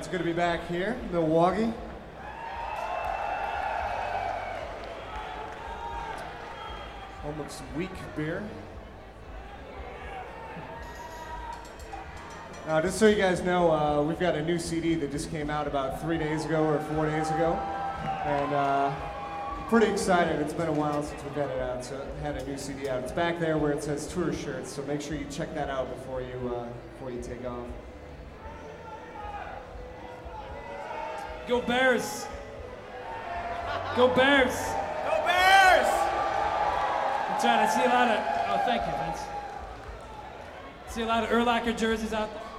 It's good to be back here, Milwaukee. Home of some weak beer. Just so you guys know, we've got a new CD that just came out about 3 days ago or 4 days ago. And pretty excited. It's been a while since we've had it out, so had a new CD out. It's back there where it says Tour Shirts, so make sure you check that out before you take off. Go Bears! Go Bears! Go Bears! I'm trying to see a lot of, oh, thank you, Vince. See a lot of Urlacher jerseys out there.